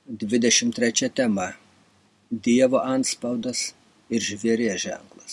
23 tema. Dievo antspaudas ir žvėries ženklas.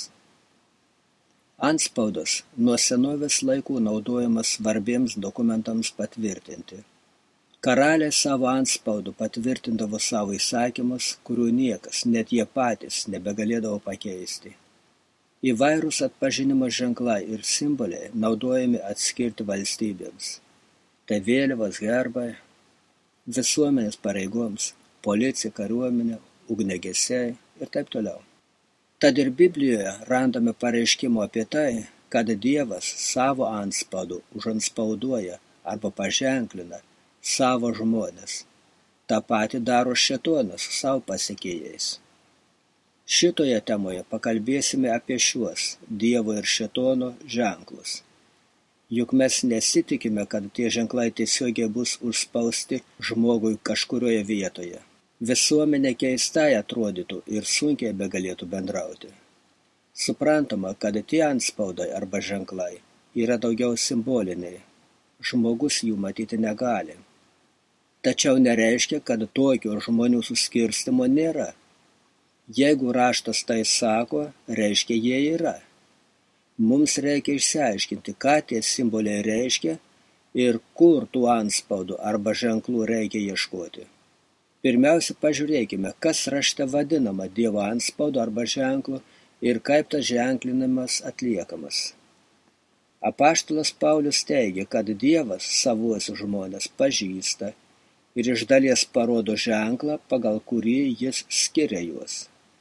Antspaudas nuo senovės laikų naudojamas svarbiems dokumentams patvirtinti. Karaliai savo antspaudu patvirtindavo savo įsakymus, kurių niekas, net jie patys, nebegalėdavo pakeisti. Įvairūs atpažinimo ženklai ir simboliai naudojami atskirti valstybėms. Tai vėliavos, herbai, visuomenės pareigoms, policija, kariuomenė, ugniagesiai ir taip toliau. Tad ir Biblijoje randame pareiškimo apie tai, kad Dievas savo antspaudu užantspauduoja arba paženklina savo žmones. Ta pati daro šėtonas savo pasekėjais. Šitoje temoje pakalbėsime apie šiuos Dievo ir šėtono ženklus. Juk mes nesitikime, kad tie ženklai tiesiogiai bus užspausti žmogui kažkurioje vietoje. Visuomenė keistai atrodytų ir sunkiai begalėtų bendrauti. Suprantama, kad tie antspaudai arba ženklai yra daugiau simboliniai. Žmogus jų matyti negali. Tačiau nereiškia, kad tokio žmonių suskirstimo nėra. Jeigu raštas tai sako, reiškia jie yra. Mums reikia išsiaiškinti, ką tie simboliai reiškia ir kur tų antspaudų arba ženklų reikia ieškoti. Pirmiausia, pažiūrėkime, kas rašte vadinama Dievo antspaudu arba ženklu ir kaip tas ženklinimas atliekamas. Apaštalas Paulius teigia, kad Dievas savuosius žmones pažįsta ir iš dalies parodo ženklą, pagal kurį jis skiria juos.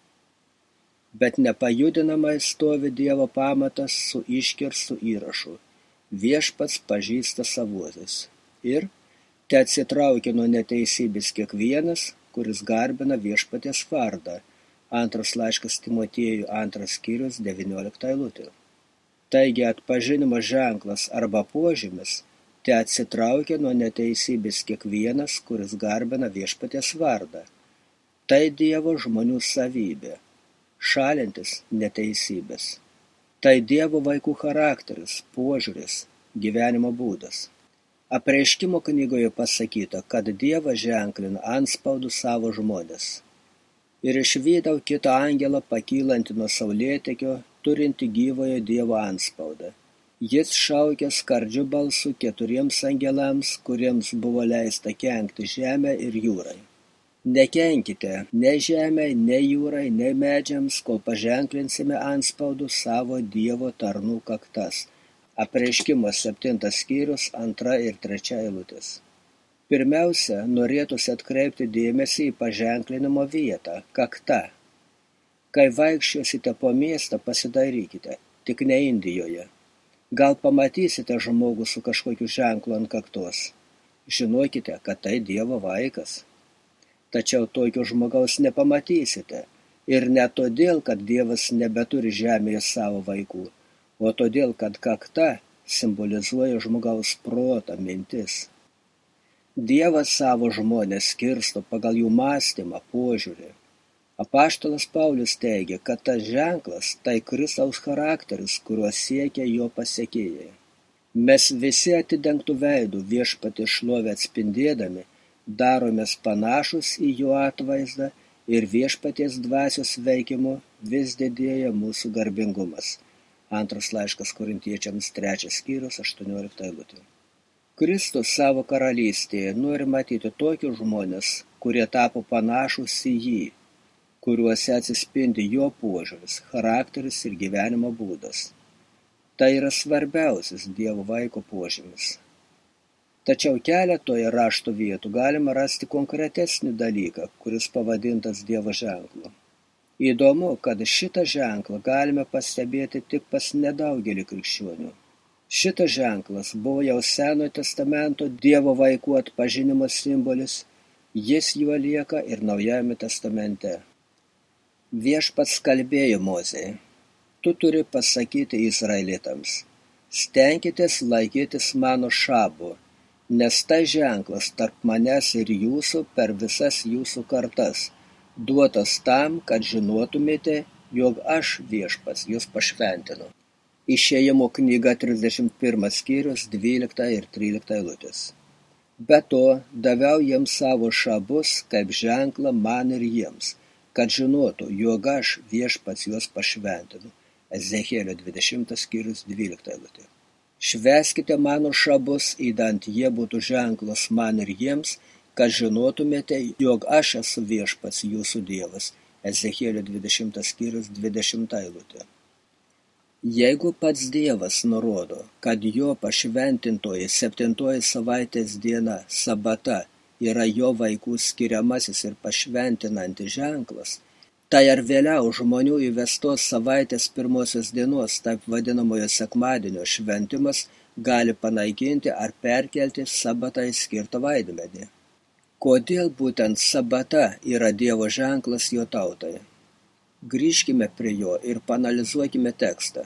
Bet nepajudinamai stovi Dievo pamatas su iškirstu įrašu. Viešpats pažįsta savuosius. Ir te atsitraukia nuo neteisybės kiekvienas, kuris garbina viešpaties vardą. Antras laiškas Timotiejui, 2 skyrius, 19 eilutė. Taigi atpažinimo ženklas arba požymis te atsitraukia nuo neteisybės kiekvienas, kuris garbina viešpaties vardą. Tai Dievo žmonių savybė. Šalintis neteisybės. Tai Dievo vaikų charakteris, požiūris, gyvenimo būdas. Apreiškimo knygoje pasakyta, kad Dievas ženklina antspaudu savo žmones. Ir išvydau kitą angelą pakylantį nuo saulėtekio, turinti gyvojo Dievo antspaudą. Jis šaukė skardžiu balsu 4 angelams, kuriems buvo leista kenkti žemę ir jūrai. Nekenkite nei žemei, nei jūrai, nei medžiams, kol paženklinsime antspaudu savo Dievo tarnų kaktas. Apreiškimo 7 skyrius, 2 ir 3 eilutės. Pirmiausia, norėtųsi atkreipti dėmesį į paženklinimo vietą, kaktą. Kai vaikščiosite po miestą, pasidairykite, tik ne Indijoje. Gal pamatysite žmogų su kažkokiu ženklu ant kaktos. Žinokite, kad tai Dievo vaikas. Tačiau tokio žmogaus nepamatysite. Ir ne todėl, kad Dievas nebeturi žemėje savo vaikų, o todėl, kad kakta simbolizuoja žmogaus protą, mintis. Dievas savo žmones skirsto pagal jų mąstymą, požiūrį. Apaštalas Paulius teigia, kad tas ženklas tai Kristaus charakteris, kuriuo siekia jo pasekėjai. Mes visi atidengtų veidų viešpatį šlovę atspindėdami, daromės panašus į jo atvaizdą ir viešpaties dvasios veikimu vis didėja mūsų garbingumas. 2 laiškas Korintiečiams 3 skyrius 18 eilutė. Kristus savo karalystėje nori matyti tokius žmones, kurie tapo panašus į jį, kuriuose atsispindi jo požiūris, charakteris ir gyvenimo būdas. Tai yra svarbiausias Dievo vaiko požymis. Tačiau keletoje rašto vietų galima rasti konkretesnį dalyką, kuris pavadintas Dievo ženklu. Įdomu, kad šitą ženklą galime pastebėti tik pas nedaugelį krikščionių. Šitas ženklas buvo jau Senojo testamento Dievo vaikų atpažinimo simbolis, jis juo lieka ir Naujajame testamente. Viešpats kalbėjo Mozei: tu turi pasakyti izraelitams, stenkitės laikytis mano šabo, nes tai ženklas tarp manęs ir jūsų per visas jūsų kartas, duotas tam, kad žinotumėte, jog aš viešpats jūs pašventinu. Išėjimo knyga 31 skyrius 12 ir 13 eilutės. Be to, daviau jiems savo šabus kaip ženklą man ir jiems, kad žinotų, jog aš Viešpats juos pašventinu. Ezechielio 20 skyrius 12 eilutė. Švęskite mano šabus, idant jie būtų ženklas man ir jiems, kad žinotumėte, jog aš esu Viešpats jūsų Dievas. Ezechielio 20 skyrius 20 eilutė. Jeigu pats Dievas nurodo, kad jo pašventintoji 7 savaitės diena sabata yra jo vaikų skiriamasis ir pašventinantis ženklas, tai ar vėliau žmonių įvestos savaitės pirmosios dienos, taip vadinamojo sekmadienio šventimas, gali panaikinti ar perkelti sabatai skirtą vaidmenį? Kodėl būtent sabata yra Dievo ženklas jo tautai? Grįžkime prie jo ir paanalizuokime tekstą.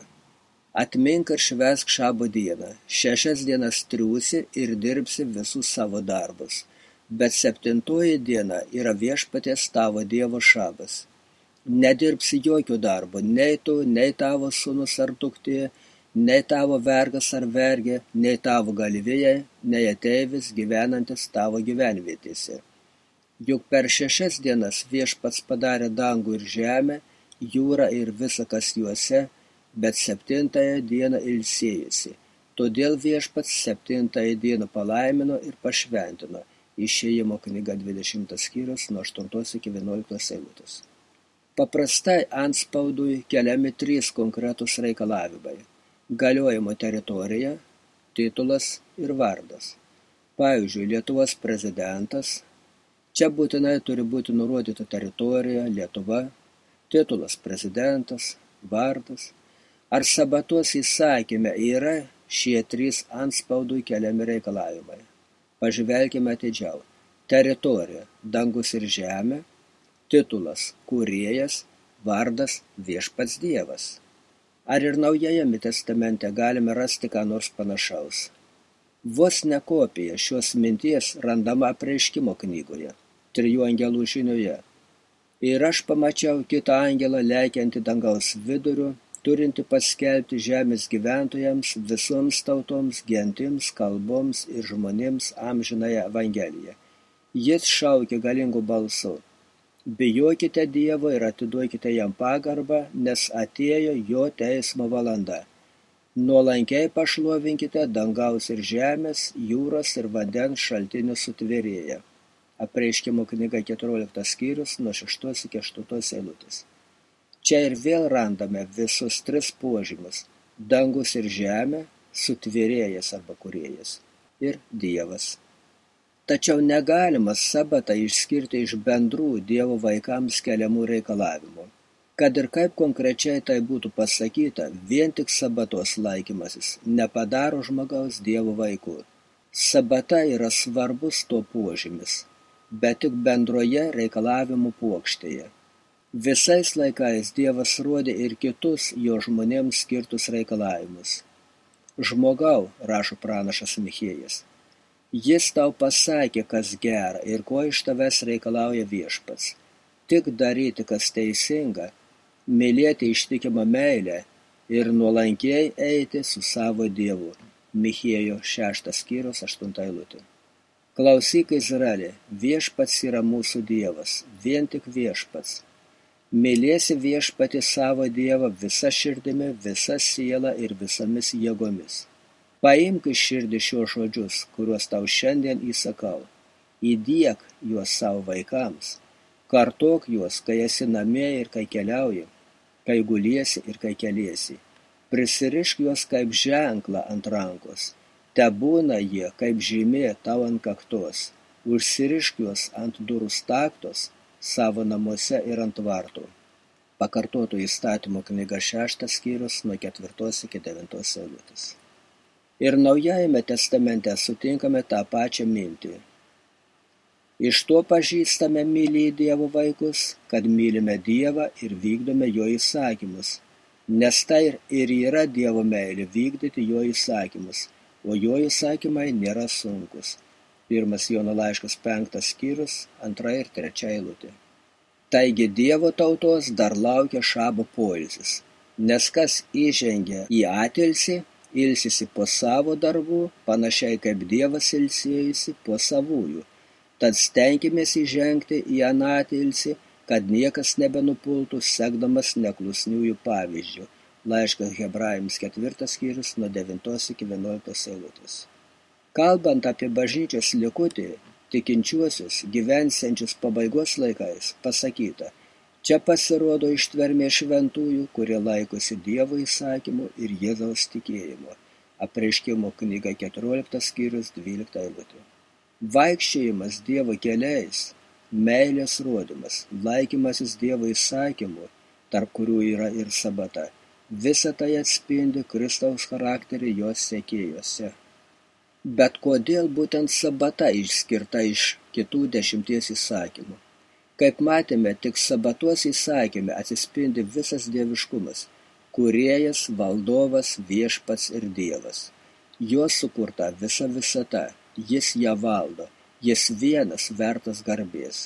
Atmink ir švęsk šabo dieną, 6 dienas triūsi ir dirbsi visus savo darbus, bet 7 diena yra Viešpaties tavo Dievo šabas. Nedirbsi jokio darbo, nei tu, nei tavo sūnus ar duktė, nei tavo vergas ar vergė, nei tavo galvijai, nei ateivis gyvenantis tavo gyvenvietėse. Juk per 6 dienas Viešpats padarė dangų ir žemę, jūrą ir visa, kas juose, bet 7 dieną ilsėjosi. Todėl Viešpats 7 dieną palaimino ir pašventino. Išėjimo knyga 20 skyrius nuo 8 iki 11 eilutės. Paprastai antspaudui keliami 3 konkretūs reikalavimai: galiojimo teritorija, titulas ir vardas. Pavyzdžiui, Lietuvos prezidentas, čia būtinai turi būti nurodyta teritorija, Lietuva, titulas prezidentas, vardas. Ar sabatos įsakyme yra šie 3 antspaudui keliami reikalavimai? Pažvelkime atidžiau. Teritorija – dangus ir žemė, titulas – kūrėjas, vardas – Viešpats Dievas. Ar ir Naujajame testamente galime rasti ką nors panašaus? Vos ne kopija šios minties randama Apreiškimo knygoje, 3 angelų žinioje. Ir aš pamačiau kitą angelą lekiantį dangaus viduriu, turinti paskelbti žemės gyventojams, visoms tautoms, gentims, kalboms ir žmonėms amžinąją evangeliją. Jis šaukė galingu balsu: bijokite Dievo ir atiduokite jam pagarbą, nes atėjo jo teismo valanda. Nuolankiai pašlovinkite dangaus ir žemės, jūros ir vandens šaltinių sutvėrėją. Apreiškimo knyga 14 skyrius nuo 6 iki 8 eilutės. Čia ir vėl randame visus 3 požymius – dangus ir žemė, sutvėrėjas arba kūrėjas ir Dievas. Tačiau negalima sabatą išskirti iš bendrų Dievo vaikams keliamų reikalavimų. Kad ir kaip konkrečiai tai būtų pasakyta, vien tik sabatos laikymasis nepadaro žmogaus Dievo vaikų. Sabata yra svarbus to požymis, bet tik bendroje reikalavimų puokštėje. Visais laikais Dievas rodė ir kitus jo žmonėms skirtus reikalavimus. Žmogau, rašo pranašas Michėjas, jis tau pasakė, kas gera ir ko iš tavęs reikalauja Viešpats. Tik daryti, kas teisinga, mylėti ištikimą meilę ir nuolankiai eiti su savo Dievu. Michėjo 6 skyrius 8 eilutė. Klausyk, Izraeli, Viešpats yra mūsų Dievas, vien tik Viešpats. Mylėsi Viešpatį savo Dievą visa širdimi, visa siela ir visomis jėgomis. Paimk iš širdį šios žodžius, kuriuos tau šiandien įsakau. Įdiek juos savo vaikams. Kartok juos, kai esi namie ir kai keliauji, kai guliesi ir kai keliesi. Prisirišk juos kaip ženklą ant rankos. Tebūna jie kaip žymė tau ant kaktos. Užsirišk juos ant durų staktos, savo namuose ir ant vartų. Pakartotų įstatymo knyga 6 skyrius nuo 4 iki 9 eilutės. Ir Naujajame testamente sutinkame tą pačią mintį. Iš to pažįstame mylį Dievo vaikus, kad mylime Dievą ir vykdome jo įsakymus, nes tai ir yra Dievo meilė vykdyti jo įsakymus, o jo įsakymai nėra sunkus. 1 Jono laiškas 5 skyrius, 2 ir 3 eilutė. Taigi Dievo tautos dar laukia šabo poilsis, nes kas įžengia į atilsį, ilsisi po savo darbų, panašiai kaip Dievas ilsėjosi po savųjų. Tad stenkimės įžengti į anatilsį, kad niekas nebenupultų, sekdamas neklusniųjų pavyzdžių. Laiškas Hebrajams 4 skyrius nuo 9 iki 11 eilutės. Kalbant apie bažnyčios likutį, tikinčiuosius gyvensiančius pabaigos laikais, pasakyta, čia pasirodo ištvermė šventųjų, kurie laikosi Dievo įsakymų ir Jėzaus tikėjimo. Apreiškimo knyga 14 skyrius 12 eilutė. Vaikščiojimas Dievo keliais, meilės rodymas, laikymasis Dievo įsakymų, tarp kurių yra ir sabata, visa tai atspindi Kristaus charakterį jos sekėjuose. Bet kodėl būtent sabata išskirta iš kitų 10 įsakymų? Kaip matėme, tik sabatos įsakyme atsispindi visas dieviškumas, kūrėjas, valdovas, viešpats ir Dievas. Jo sukurta visa visata, jis ją valdo, jis vienas vertas garbės.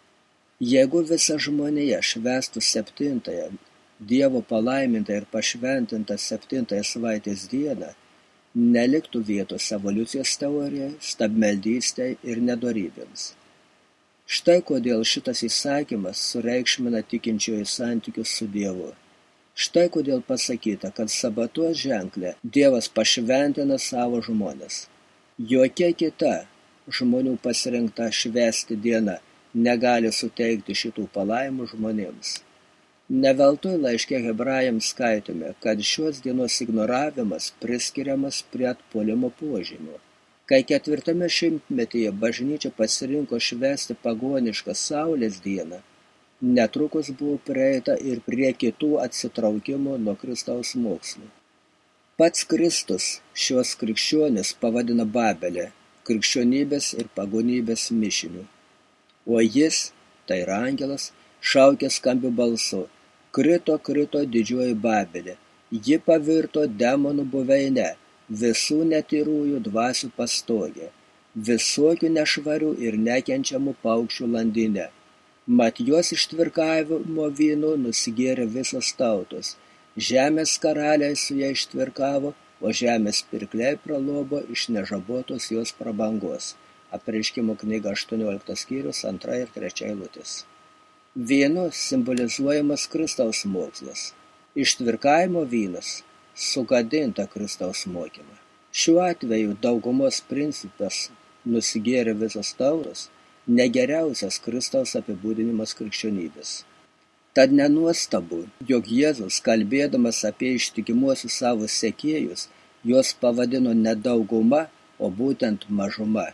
Jeigu visa žmonija švęstų 7-ąją, Dievo palaimintą ir pašventintą 7-ąją savaitės dieną, neliktų vietos evoliucijos teorijai, stabmeldystei ir nedorybėms. Štai kodėl šitas įsakymas sureikšmina tikinčiojo santykius su Dievu. Štai kodėl pasakyta, kad sabatos ženklę Dievas pašventina savo žmones. Jokia kita žmonių pasirinkta švęsti diena negali suteikti šitų palaimų žmonėms. Neveltui laiške Hebrajams skaitome, kad šios dienos ignoravimas priskiriamas prie atpuolimo požymių. Kai 4 šimtmetyje bažnyčia pasirinko švęsti pagonišką Saulės dieną, netrukus buvo prieita ir prie kitų atsitraukimo nuo Kristaus mokslų. Pats Kristus šios krikščionis pavadina Babelę, krikščionybės ir pagonybės mišiniu. O jis, tai yra angelas, šaukė skambiu balsu, krito didžioji Babelė, ji pavirto demonų buveine, visų netyrųjų dvasių pastogė, visokių nešvarių ir nekenčiamų paukščių landinė. Mat jos ištvirkavimo vynu nusigėrė visos tautos, žemės karaliai su ją ištvirkavo, o žemės pirkliai pralobo iš nežabotos jos prabangos. Apreiškimo knyga 18 skyrius 2 ir 3 eilutės. Vynu simbolizuojamas Kristaus mokslas. Ištvirkavimo vynas sugadinta Kristaus mokymą. Šiuo atveju daugumos principas nusigėrė visos tautos, negeriausias Kristaus apibūdinimas krikščionybės. Tad nenuostabu, jog Jėzus, kalbėdamas apie ištikimuosius savo sekėjus, juos pavadino ne dauguma, o būtent mažuma.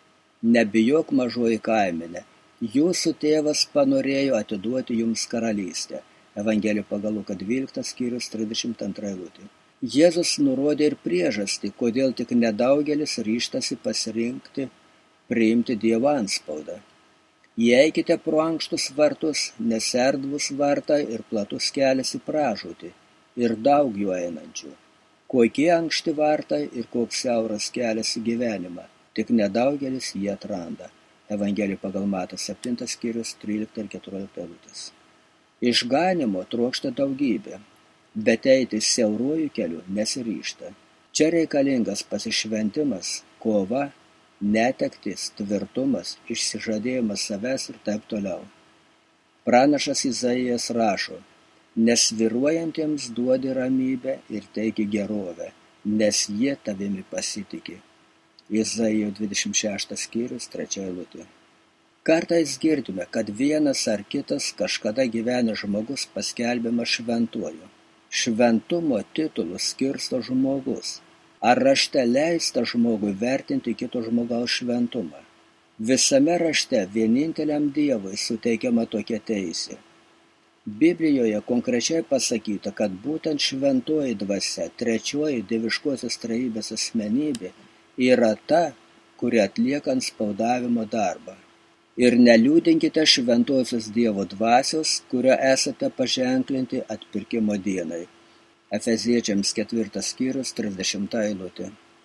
Nebijok mažoji kaimenė, jūsų tėvas panorėjo atiduoti jums karalystę. Evangelija pagal Luką 12 skyrius 32 eilutė. Jėzus nurodė ir priežastį, kodėl tik nedaugelis ryžtasi pasirinkti, priimti Dievo antspaudą. Įeikite pro ankštus vartus, nes erdvūs vartai ir platus kelias į pražūtį, ir daug jų einančių. Kokie ankšti vartai ir koks siauras kelias į gyvenimą, tik nedaugelis jį atranda. Evangelija pagal Matą 7 skyrius 13 ir 14 eilutės. Išganymo trokšta daugybė, bet eiti siauruoju keliu nesiryžta. Čia reikalingas pasišventimas, kova, netektis, tvirtumas, išsižadėjimas savęs ir taip toliau. Pranašas Izaijas rašo, nesvyruojantiems duodi ramybę ir teiki gerovę, nes jie tavimi pasitiki. Izaijo 26 skyrius 3 eilutė. Kartais girdime, kad vienas ar kitas kažkada gyvenęs žmogus paskelbiamas šventuoju. Šventumo titulus skirsto žmogus. Ar rašte leista žmogui vertinti kito žmogaus šventumą? Visame rašte vieninteliam Dievui suteikiama tokia teisė. Biblijoje konkrečiai pasakyta, kad būtent šventoji dvasia, trečioji dieviškosios trejybės asmenybė, yra ta, kuri atlieka spaudavimo darbą. Ir neliūdinkite šventosios Dievo dvasios, kurio esate paženklinti atpirkimo dienai. Efeziečiams 4 skyrius 30 eilutė.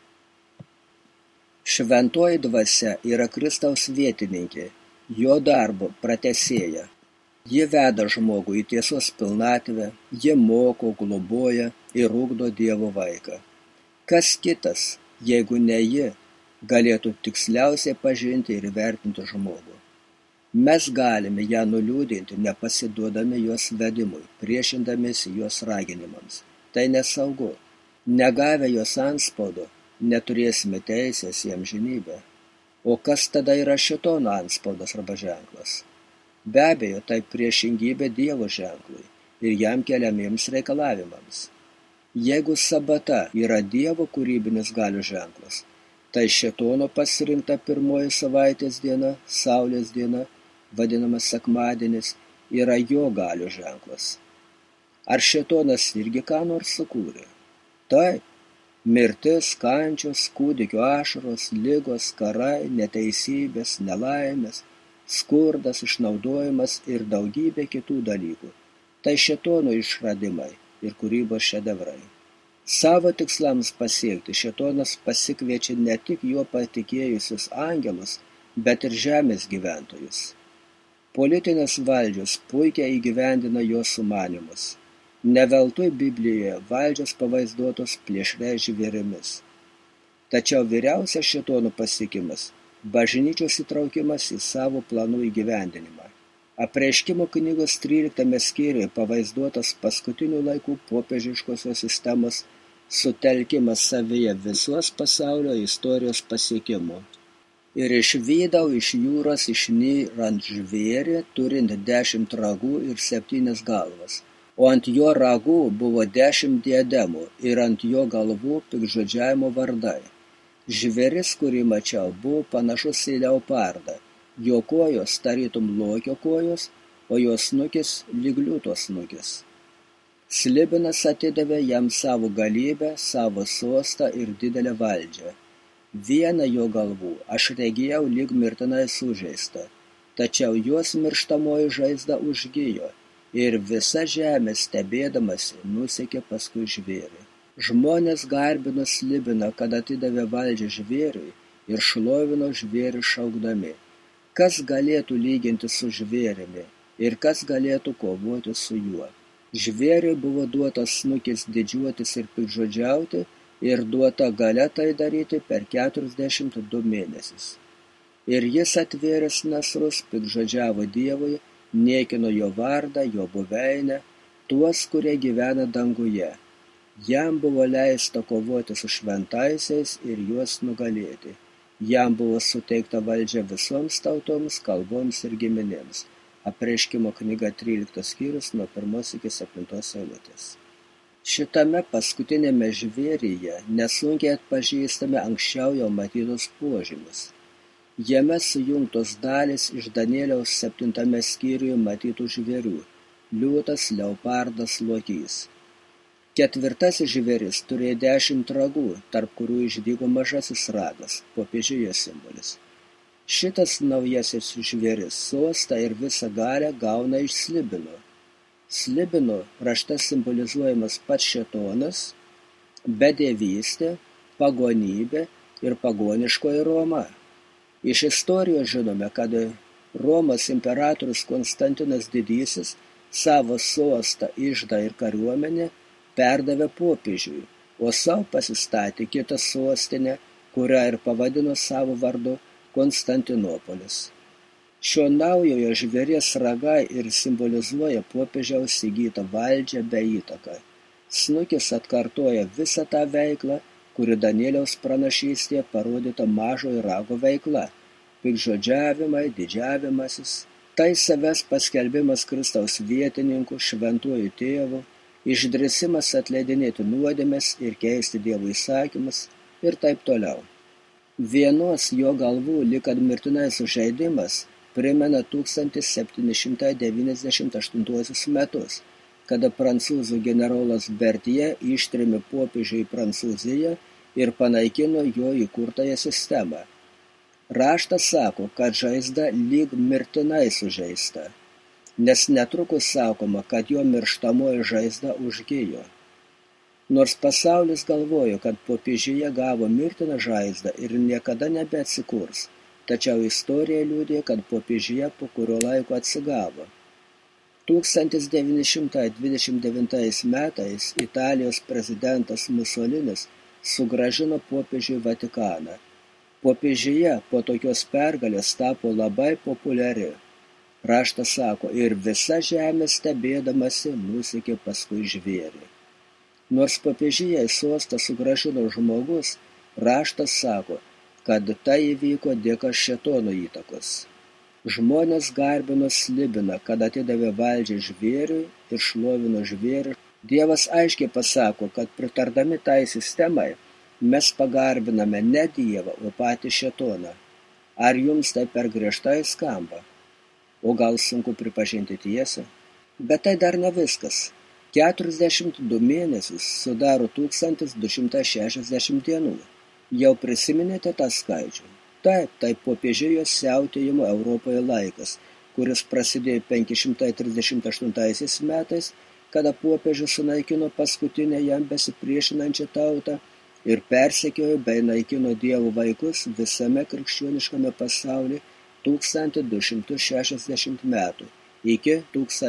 Šventoji dvasia yra Kristaus vietininkė, jo darbo pratęsėja. Ji veda žmogų į tiesos pilnatvę, ji moko, globoja ir ugdo Dievo vaiką. Kas kitas, jeigu ne ji, galėtų tiksliausiai pažinti ir įvertinti žmogų? Mes galime ją nuliūdinti, nepasiduodami jos vedimui, priešindamiesi jos raginimams. Tai nesaugu. Negavę jos antspaudo, neturėsime teisės į amžinybę. O kas tada yra šėtono antspaudas arba ženklas? Be abejo, tai priešingybė Dievo ženklui ir jam keliamiems reikalavimams. Jeigu sabata yra Dievo kūrybinis galių ženklas, tai šėtono pasirinkta pirmoji savaitės diena, saulės diena, vadinamas sekmadienis, yra jo galių ženklas. Ar šėtonas irgi ką nors sukūrė? Taip, mirtis, kančios, kūdikio ašaros, ligos, karai, neteisybės, nelaimės, skurdas, išnaudojimas ir daugybė kitų dalykų. Tai šėtono išradimai ir kūrybos šedevrai. Savo tikslams pasiekti šėtonas pasikviečia ne tik juo patikėjusius angelus, bet ir žemės gyventojus. Politinės valdžios puikiai įgyvendina jo sumanymus. Ne veltui Biblijoje valdžios pavaizduotos plėšriais žvėrimis. Tačiau vyriausias šėtono pasiekimas – bažnyčios įtraukimas į savo planų įgyvendinimą. Apreiškimo knygos 13 skyriuje pavaizduotas paskutinių laikų popiežiškosios sistemos sutelkimas savyje visos pasaulio istorijos pasiekimų. Ir išvydau iš jūros išnyrant žvėrį, turint 10 ragų ir 7 galvas, o ant jo ragų buvo 10 diademų ir ant jo galvų piktžodžiavimo vardai. Žvėris, kurį mačiau, buvo panašus į leopardą, jo kojos tarytum lokio kojos, o jo snukis lyg liūto snukis. Slibinas atidavė jam savo galybę, savo sostą ir didelę valdžią. Vieną jo galvų aš regėjau lyg mirtinai sužeistą, tačiau jos mirštamoji žaizda užgijo ir visa žemė stebėdamasi nusekė paskui žvėrį. Žmonės garbino Slibiną, kad atidavė valdžią žvėriui ir šlovino žvėrį šaukdami, kas galėtų lyginti su žvėrimi ir kas galėtų kovoti su juo. Žvėriui buvo duotas snukis didžiuotis ir piktžodžiauti, ir duota galia tai daryti per 42 mėnesius. Ir jis atvėręs nasrus piktžodžiavo Dievui, niekino jo vardą, jo buveinę, tuos, kurie gyvena danguje. Jam buvo leista kovoti su šventaisiais ir juos nugalėti. Jam buvo suteikta valdžia visoms tautoms, kalboms ir giminėms. Apreiškimo knyga 13 skyrius nuo 1 iki 7 eilutės. Šitame paskutinėme žvėryje nesunkiai atpažįstame anksčiau jau matytus požymius. Jame sujungtos dalys iš Danieliaus 7 skyriuje matytų žvėrių – liūtas, leopardas, lokys. 4 žvėris turėjo 10 ragų, tarp kurių išdygo mažasis ragas, popiežiuje simbolis. Šitas naujasis žvėris sostą ir visą galią gauna iš Slibino. Slibino rašte simbolizuojamas pats šėtonas, bedevystė, pagonybė ir pagoniškoji Roma. Iš istorijos žinome, kad Romos imperatorius Konstantinas Didysis savo sostą, iždą ir kariuomenę perdavė popiežiui, o savo pasistatė kitą sostinę, kurią ir pavadino savo vardu Konstantinopolis. Šio naujojo žvėries ragai ir simbolizuoja popiežiaus įgytą valdžią bei įtaką. Snukis atkartoja visą tą veiklą, kuri Danieliaus pranašystėje parodyta mažojo rago veikla – piktžodžiavimai, didžiavimasis. Tai savęs paskelbimas Kristaus vietininku, šventuoju tėvu, išdrįsimas atleidinėti nuodėmes ir keisti Dievo įsakymus ir taip toliau. Vienos jo galvų lyg kad mirtinai sužeidimas primena 1798 metus, kada prancūzų generolas Berthier ištrėmė popiežių į Prancūziją ir panaikino jo įkurtąją sistemą. Raštas sako, kad žaizda lyg mirtinai sužeista, nes netrukus sakoma, kad jo mirštamoji žaizda užgijo. Nors pasaulis galvojo, kad popiežija gavo mirtiną žaizdą ir niekada nebeatsikurs, tačiau istorija liudija, kad popiežija po kurio laiko atsigavo. 1929 metais Italijos prezidentas Musolinis sugrąžino popiežiui Vatikaną. Popiežija po tokios pergalės tapo labai populiari. Raštas sako, ir visa žemė stebėdamasi nusekė paskui žvėrį. Nors popiežija į sostą sugrąžino žmogus, raštas sako, kad tai įvyko dėka šėtono įtakos. Žmonės garbino slibiną, kad atidavė valdžią žvėriui ir šlovino žvėrį. Dievas aiškiai pasako, kad pritardami tai sistemai mes pagarbiname ne Dievą, o patį šėtoną. Ar jums tai per griežtai skamba? O gal sunku pripažinti tiesą? Bet tai dar ne viskas. 42 mėnesius sudaro 1260 dienų. Jau prisiminėte tą skaičių? Taip, tai popiežijos siautėjimo Europoje laikas, kuris prasidėjo 538 metais, kada popiežius sunaikino paskutinę jam besipriešinančią tautą ir persekiojo bei naikino Dievo vaikus visame krikščioniškame pasaulyje 1260 metų iki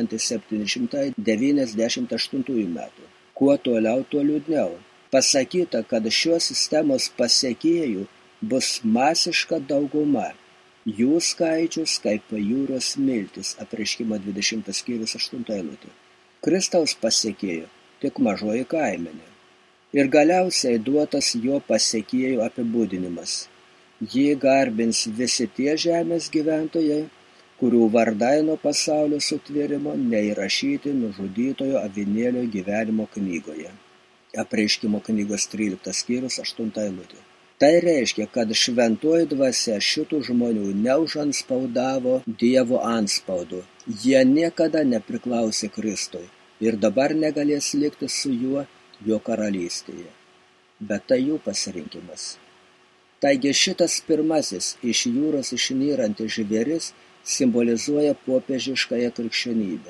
1798 metų. Kuo toliau, tuo liūdniau. Pasakyta, kad šios sistemos pasekėjų bus masiška dauguma. Jų skaičius kaip jūros smiltis, Apreiškimo 20 skyrius 8 eilutė. Kristaus pasekėjų tik mažoji kaimenė. Ir galiausiai duotas jo pasekėjų apibūdinimas. Jį garbins visi tie žemės gyventojai, kurių vardai nuo pasaulio sutvėrimo neįrašyti nužudytojo avinėlio gyvenimo knygoje. Apreiškimo knygos 13 skyrius 8 eilutė. Tai reiškia, kad šventoji dvasia šitų žmonių neužanspaudavo Dievo antspaudu. Jie niekada nepriklausė Kristui ir dabar negalės likti su juo jo karalystėje. Bet tai jų pasirinkimas. Taigi šitas pirmasis iš jūros išnyrantis žvėris simbolizuoja popiežiškąją krikščionybę.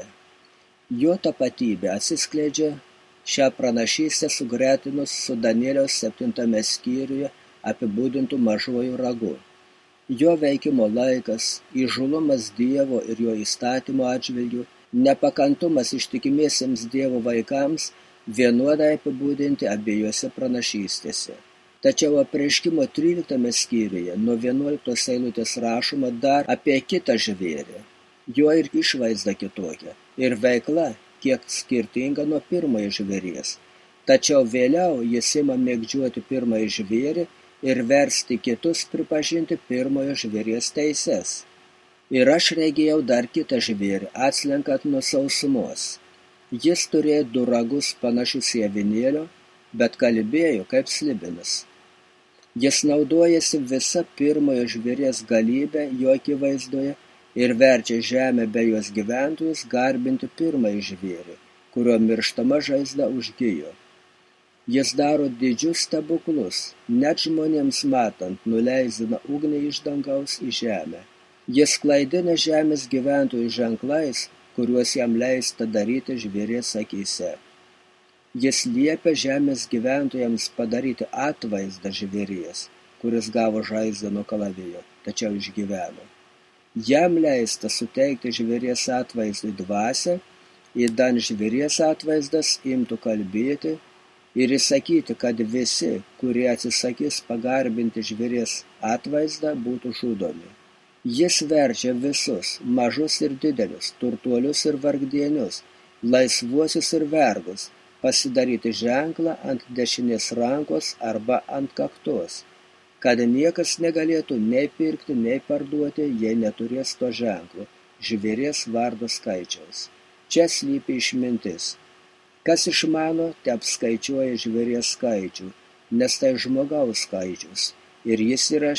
Jo tapatybė atsiskleidžia šią pranašystę sugretinus su Danieliaus 7 skyriuje apibūdintų mažuoju ragu. Jo veikimo laikas, įžūlumas Dievo ir jo įstatymo atžvilgių, nepakantumas ištikimiesiems Dievo vaikams vienodai apibūdinti abiejose pranašystėse. Tačiau Apreiškimo 13 skyriuje nuo 11 eilutės rašoma dar apie kitą žvėrį. Jo ir išvaizda kitokia, ir veikla kiek skirtinga nuo pirmojo žvėries. Tačiau vėliau jis ima mėgdžioti pirmąjį žvėrį ir versti kitus pripažinti pirmojo žvėries teises. Ir aš regėjau dar kitą žvėrį, atslenkant nuo sausumos. Jis turėjo 2 ragus panašius į avinėlio, bet kalbėjo kaip slibinas. Jis naudojasi visa pirmojo žvėries galybė jo akivaizdoje ir verčia žemę bei jos gyventojus garbinti pirmąjį žvėrį, kurio mirštama žaizda užgijo. Jis daro didžius stebuklus, net žmonėms matant nuleisdina ugnį iš dangaus į žemę. Jis klaidina žemės gyventojų ženklais, kuriuos jam leista daryti žvėries akyse. Jis liepia žemės gyventojams padaryti atvaizdą žvėries, kuris gavo žaizdą nuo kalavijo, tačiau išgyveno. Jam leista suteikti žvėries atvaizdui dvasią, idant žvėries atvaizdas imtų kalbėti ir įsakyti, kad visi, kurie atsisakys pagarbinti žvėries atvaizdą, būtų žudomi. Jis verčia visus, mažus ir didelius, turtuolius ir vargdienius, laisvuosius ir vergus, pasidaryti ženklą ant dešinės rankos arba ant kaktos, kad niekas negalėtų nei pirkti, nei parduoti, jei neturės to ženklo, žvėries vardo skaičiaus. Čia slypi išmintis. Kas išmano, te apskaičiuoja žvėries skaičių, nes tai žmogaus skaičius, ir jis yra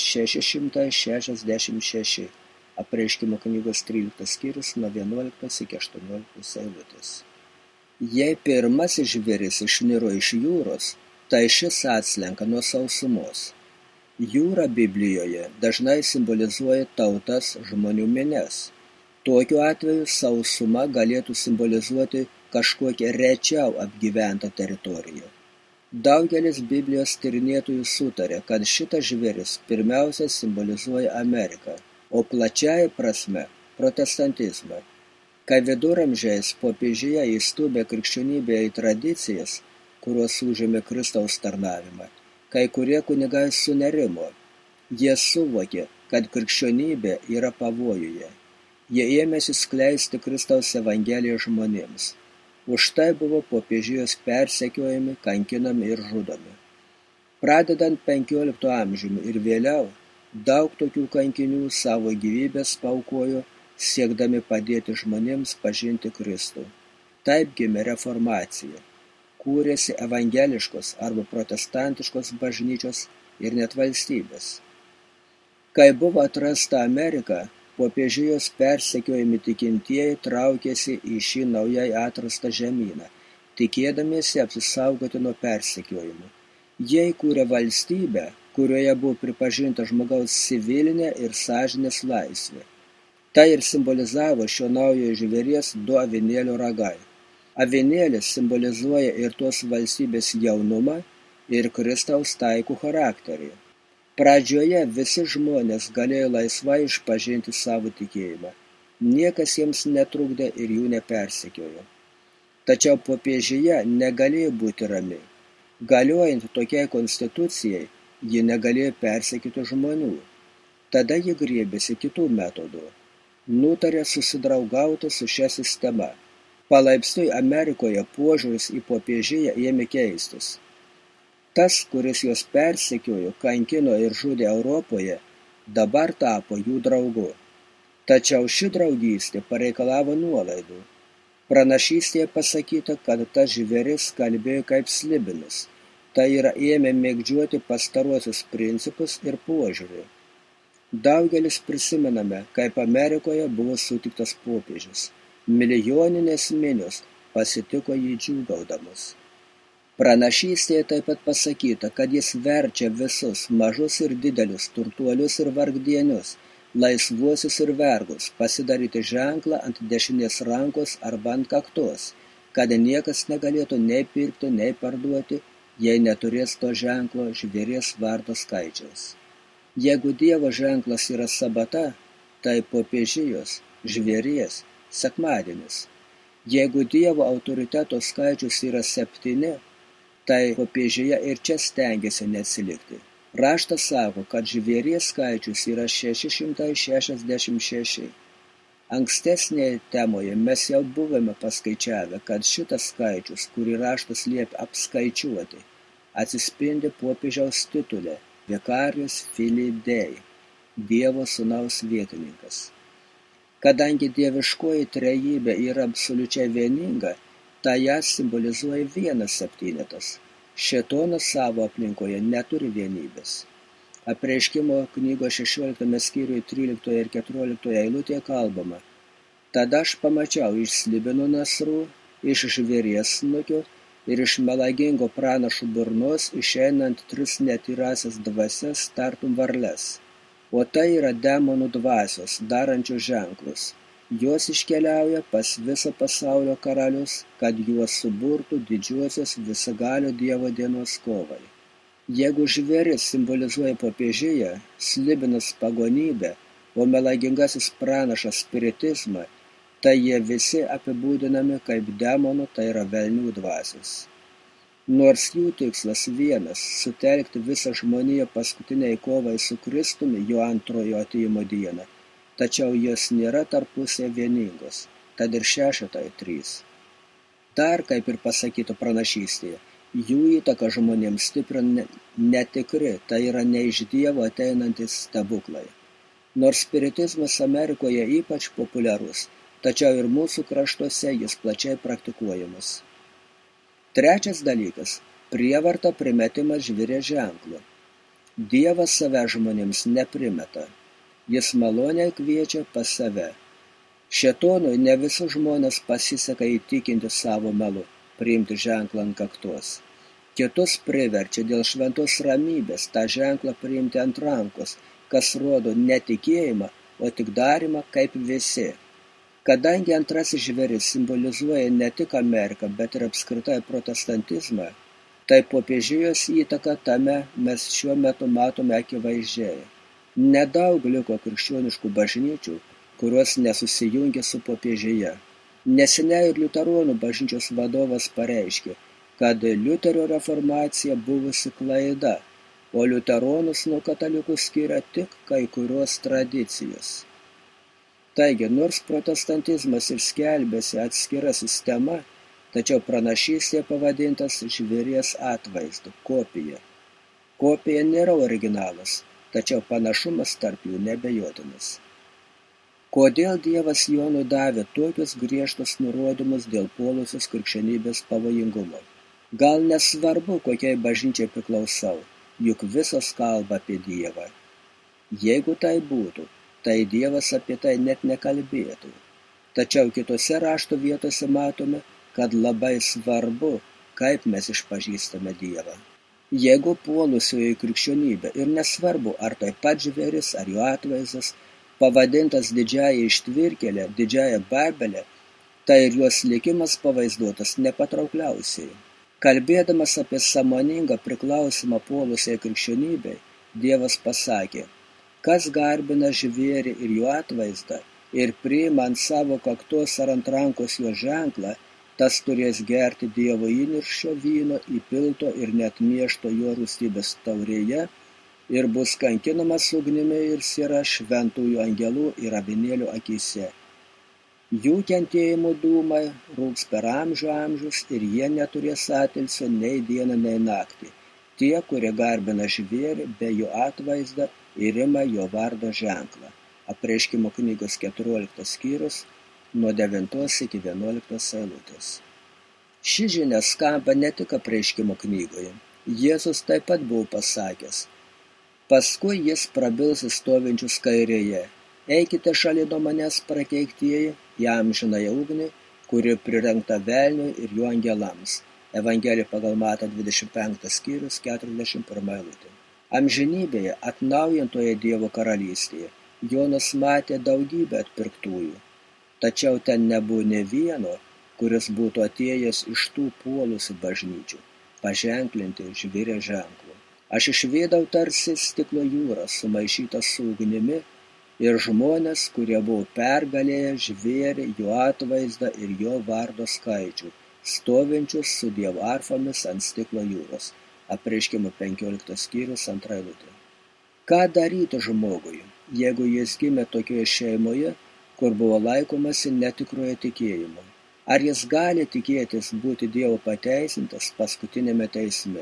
666. Apreiškimo knygos 13 skyrius nuo 11 iki 18 eilutės. Jei pirmasis žvėris išniro iš jūros, tai šis atslenka nuo sausumos. Jūra Biblijoje dažnai simbolizuoja tautas, žmonių minias. Tokiu atveju sausuma galėtų simbolizuoti kažkokią rečiau apgyventą teritoriją. Daugelis Biblijos tyrinėtojų sutarė, kad šitas žvėris pirmiausia simbolizuoja Ameriką, o plačiąja prasme protestantizmą. Kai viduramžiais popiežija įstūmė krikščionybėje į tradicijas, kurios užėmė Kristaus tarnavimą, Kai kurie kunigai sunerimo. Jie suvokė, kad krikščionybė yra pavojuje. Jie ėmėsi skleisti Kristaus evangeliją žmonėms. Už tai buvo popiežijos persekiojami, kankinami ir žudomi. Pradedant 15 amžiumi ir vėliau, daug tokių kankinių savo gyvybės paaukojo, siekdami padėti žmonėms pažinti Kristų. Taip gimė reformacija. Kūrėsi evangeliškos arba protestantiškos bažnyčios ir net valstybės. Kai buvo atrasta Amerika, popiežijos persekiojami tikintieji traukėsi į šį naujai atrastą žemyną, tikėdamiesi apsisaugoti nuo persekiojimų. Jie įkūrė valstybę, kurioje buvo pripažinta žmogaus civilinė ir sąžinės laisvė. Tai ir simbolizavo šio naujojo žvėries 2 avinėlio ragai. Avinėlis simbolizuoja ir tos valstybės jaunumą ir Kristaus taikų charakterį. Pradžioje visi žmonės galėjo laisvai išpažinti savo tikėjimą. Niekas jiems netrukdė ir jų nepersekiojo. Tačiau popiežija negalėjo būti rami. Galiojant tokiai konstitucijai, ji negalėjo persekioti žmonių. Tada ji griebėsi kitų metodų. Nutarė susidraugauti su šia sistema. Palaipsniui Amerikoje požiūris į popiežiją ėmė keistis. Tas, kuris juos persekiojo, kankino ir žudė Europoje, dabar tapo jų draugu. Tačiau ši draugystė pareikalavo nuolaidų. Pranašystėje pasakyta, kad tas žvėris kalbėjo kaip slibinas, tai yra ėmė mėgdžioti pastaruosius principus ir požiūrį. Daugelis prisimename, kaip Amerikoje buvo sutiktas popiežius. Milijoninės minios pasitiko jį džiūgaudamus. Pranašystėje taip pat pasakyta, kad jis verčia visus mažus ir didelius, turtuolius ir vargdienius, laisvuosius ir vergus pasidaryti ženklą ant dešinės rankos arba ant kaktos, kad niekas negalėtų nei pirkti, nei parduoti, jei neturės to ženklo žvėries vardo skaičiaus. Jeigu Dievo ženklas yra sabata, tai popiežijos, žvėries, sekmadienis. Jeigu Dievo autoriteto skaičius yra 7, tai popiežija ir čia stengiasi neatsilikti. Raštas sako, kad žvėries skaičius yra 666. Ankstesnėje temoje mes jau buvome paskaičiavę, kad šitas skaičius, kurį raštas liepia apskaičiuoti, atsispindi popiežiaus titule Vicarius Filii Dei, Dievo sūnaus vietininkas. Kadangi dieviškoji trejybė yra absoliučiai vieninga, tai ją simbolizuoja vienas septynetas. Šėtonas savo aplinkoje neturi vienybės. Apreiškimo knygos 16 skyriuje 13 ir 14 eilutėje kalbama: Tada aš pamačiau iš slibinų nasrų, iš žvėries snukio ir iš melagingo pranašų burnos išeinant 3 netyrasias dvasias tartum varles. O tai yra demonų dvasios, darančios ženklus. Jos iškeliauja pas viso pasaulio karalius, kad juos suburtų didžiuosios visagalio Dievo dienos kovai. Jeigu žvėris simbolizuoja popiežiją, slibinas pagonybę, o melagingasis pranašas spiritizmą, tai jie visi apibūdinami kaip demonų, tai yra velnių dvasios. Nors jų tikslas vienas – sutelkti visą žmoniją paskutiniai kovai su Kristumi jo antrojo atėjimo dieną, tačiau jos nėra tarpusėje vieningos, tad ir šešetai 3. Dar, kaip ir pasakyta pranašystėje, jų įtaka žmonėms stiprina netikri, tai yra ne iš Dievo ateinantys stebuklai. Nors spiritizmas Amerikoje ypač populiarus, tačiau ir mūsų kraštuose jis plačiai praktikuojamas. Trečias dalykas – prievarta primetimas žvėries ženklu. Dievas save žmonėms neprimeta. Jis maloniai kviečia pas save. Šėtonui ne visus žmonės pasiseka įtikinti savo melu, priimti ženklą ant kaktos. Kitus priverčia dėl šventos ramybės tą ženklą priimti ant rankos, kas rodo netikėjimą, o tik darymą kaip visi. Kadangi antrasis žvėris simbolizuoja ne tik Ameriką, bet ir apskritai protestantizmą, tai popiežijos įtaką tame mes šiuo metu matome akivaizdžiai. Nedaug liko krikščioniškų bažnyčių, kurios nesusijungė su popiežija. Neseniai ir liuteronų bažnyčios vadovas pareiškė, kad Liuterio reformacija buvusi klaida, o liuteronus nuo katalikų skiria tik kai kurios tradicijos. Taigi, nors protestantizmas ir skelbėsi atskira sistema, tačiau pranašystė pavadintas žvėries atvaizdu, kopija. Kopija nėra originalas, tačiau panašumas tarp jų neabejotinas. Kodėl Dievas Jonui davė tokius griežtus nurodymus dėl puolusios krikščionybės pavojingumo? Gal nesvarbu, kokiai bažnyčiai priklausau, juk visos kalba apie Dievą. Jeigu tai būtų, tai Dievas apie tai net nekalbėtų. Tačiau kitose rašto vietose matome, kad labai svarbu, kaip mes išpažįstame Dievą. Jeigu puolusioji krikščionybė ir nesvarbu, ar tai pats žvėris, ar jo atvaizdas, pavadintas didžiąja ištvirkėle, didžiąja Babele, tai ir jos likimas pavaizduotas nepatraukliausiai. Kalbėdamas apie sąmoningą priklausimą puolusiai krikščionybei, Dievas pasakė, kas garbina žvėrį ir jo atvaizdą ir priima ant savo kaktos ar ant rankos jo ženklą, tas turės gerti Dievo įniršio vyno įpilto ir net miešto jo rūstybės taurėje ir bus kankinamas ugnimi ir siera šventųjų angelų ir avinėlių akyse. Jų kentėjimo dūmai rūks per amžius ir jie neturės atilsio nei dieną, nei naktį. Tie, kurie garbina žvėrį be jo atvaizdą ir ima jo vardo ženklą. Apreiškimo knygos 14 skyrius nuo 9 iki 11 eilutės. Ši žinia skamba ne tik Apreiškimo knygoje. Jėzus taip pat buvo pasakęs. Paskui jis prabils į stovinčius kairėje. Eikite šalin nuo manęs prakeiktieji į amžinąją ugnį, kuri prirengta velniui ir jo angelams. Evangelija pagal Matą 25 skyrius 41 eilutė. Amžinybėje atnaujintoje Dievo karalystėje Jonas matė daugybę atpirktųjų. Tačiau ten nebuvo nė vieno, kuris būtų atėjęs iš tų puolusių bažnyčių, paženklinti žvėrio ženklu. Aš išvydau tarsi stiklo jūrą sumaišytą su ugnimi ir žmonės, kurie buvo pergalėję žvėrį, jo atvaizdą ir jo vardo skaičių, stovinčius su Dievo arfomis ant stiklo jūros. Apreiškimo 15 skyrius 2 eilutė. Ką daryti žmogui, jeigu jis gimė tokioje šeimoje, kur buvo laikomasi netikrojo tikėjimo? Ar jis gali tikėtis būti Dievo pateisintas paskutinėme teisme?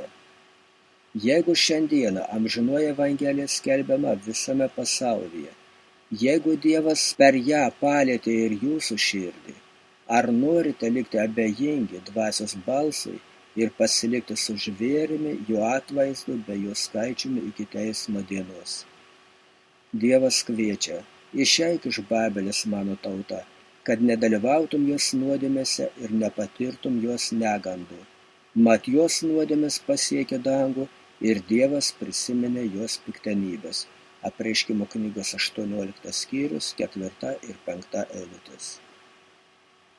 Jeigu šiandieną amžinoji Evangelija skelbiama visame pasaulyje, jeigu Dievas per ją palietė ir jūsų širdį, ar norite likti abejingi dvasios balsui ir pasilikti su žvėrimi, jo atvaizdu bei jo skaičiumi iki teismo dienos? Dievas kviečia, išeik iš Babelės mano tauta, kad nedalyvautum jos nuodėmėse ir nepatirtum jos negandų. Mat jos nuodėmės pasiekė dangų ir Dievas prisiminė jos piktenybės. Apreiškimo knygos 18 skyrius 4 ir 5 eilutės.